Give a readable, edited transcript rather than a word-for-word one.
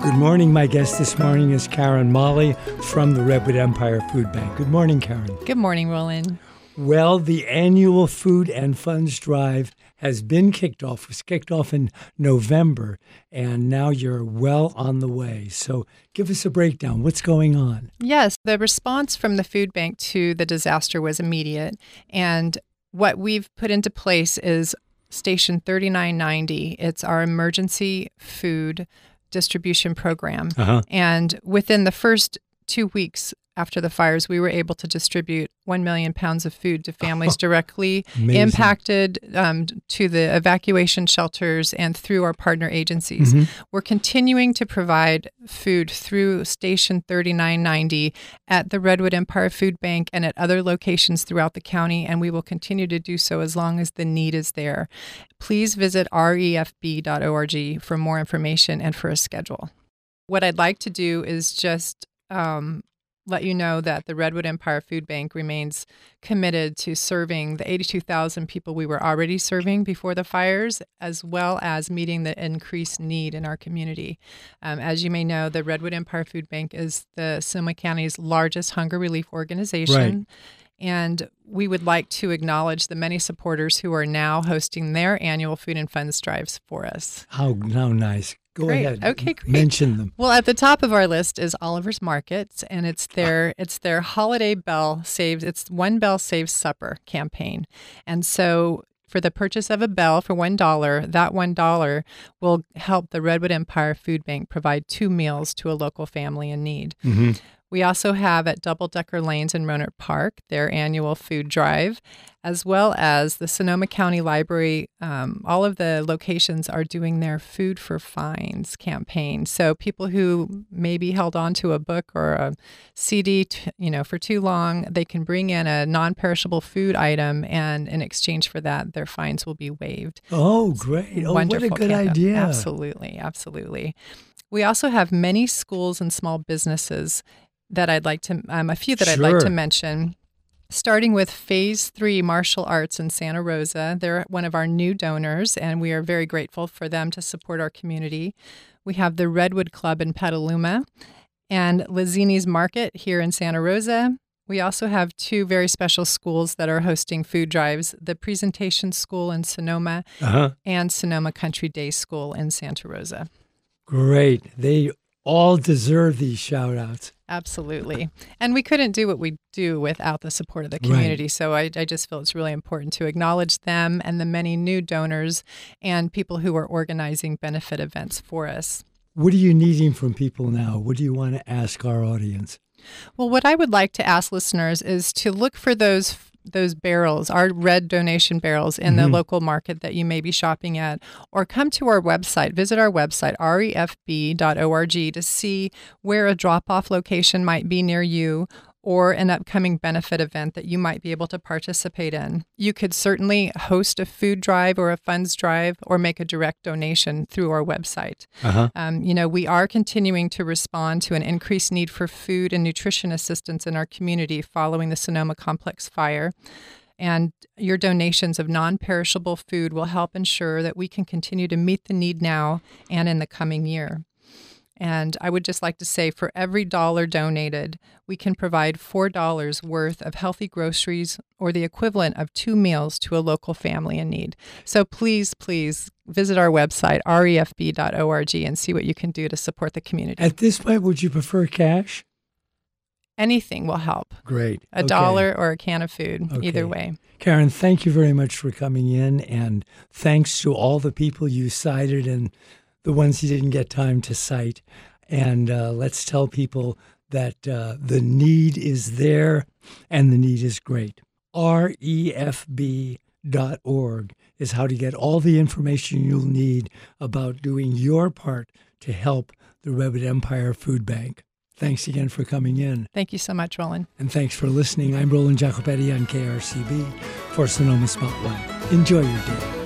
Good morning. My guest this morning is Karen Molly from the Redwood Empire Food Bank. Good morning, Karen. Good morning, Roland. Well, the annual Food and Funds Drive has been kicked off. It was kicked off in November, and now you're well on the way. So give us a breakdown. What's going on? Yes, the response from the food bank to the disaster was immediate. And what we've put into place is Station 3990. It's our emergency food distribution program. And within the first 2 weeks after the fires, we were able to distribute 1 million pounds of food to families directly impacted, to the evacuation shelters and through our partner agencies. We're continuing to provide food through Station 3990 at the Redwood Empire Food Bank and at other locations throughout the county, and we will continue to do so as long as the need is there. Please visit refb.org for more information and for a schedule. What I'd like to do is just let you know that the Redwood Empire Food Bank remains committed to serving the 82,000 people we were already serving before the fires, as well as meeting the increased need in our community. As you may know, the Redwood Empire Food Bank is the Sonoma County's largest hunger relief organization. And we would like to acknowledge the many supporters who are now hosting their annual Food and Funds drives for us. How nice. Go ahead. Okay, great. Mention them. Well, at the top of our list is Oliver's Market, and it's their Holiday Bell Saves. It's One Bell Saves Supper campaign, and so for the purchase of a bell for $1, that $1 will help the Redwood Empire Food Bank provide 2 meals to a local family in need. We also have at Double Decker Lanes in Rohnert Park their annual food drive, as well as the Sonoma County Library. All of the locations are doing their Food for Fines campaign. So people who maybe held on to a book or a CD, for too long, they can bring in a non-perishable food item, and in exchange for that, their fines will be waived. Oh, great! Oh, what a good idea! Absolutely. We also have many schools and small businesses that I'd like to, I'd like to mention, starting with Phase 3 Martial Arts in Santa Rosa. They're one of our new donors, and we are very grateful for them to support our community. We have the Redwood Club in Petaluma and Lazzini's Market here in Santa Rosa. We also have 2 very special schools that are hosting food drives, the Presentation School in Sonoma and Sonoma Country Day School in Santa Rosa. Great. They all deserve these shout-outs. Absolutely. And we couldn't do what we do without the support of the community. So I just feel it's really important to acknowledge them and the many new donors and people who are organizing benefit events for us. What are you needing from people now? What do you want to ask our audience? Well, what I would like to ask listeners is to look for those barrels, our red donation barrels in the local market that you may be shopping at, or come to our website, visit our website, refb.org, to see where a drop-off location might be near you or an upcoming benefit event that you might be able to participate in. You could certainly host a food drive or a funds drive or make a direct donation through our website. We are continuing to respond to an increased need for food and nutrition assistance in our community following the Sonoma Complex fire. And your donations of non-perishable food will help ensure that we can continue to meet the need now and in the coming year. And I would just like to say, for every $1 donated, we can provide $4 worth of healthy groceries or the equivalent of 2 meals to a local family in need. So please visit our website, refb.org, and see what you can do to support the community. At this point, would you prefer cash? Anything will help. Great. A $1 or a can of food, either way. Karen, thank you very much for coming in, and thanks to all the people you cited and the ones you didn't get time to cite. And let's tell people that the need is there and the need is great. refb.org is how to get all the information you'll need about doing your part to help the Redwood Empire Food Bank. Thanks again for coming in. Thank you so much, Roland. And thanks for listening. I'm Roland Jacopetti on KRCB for Sonoma Spotlight. Enjoy your day.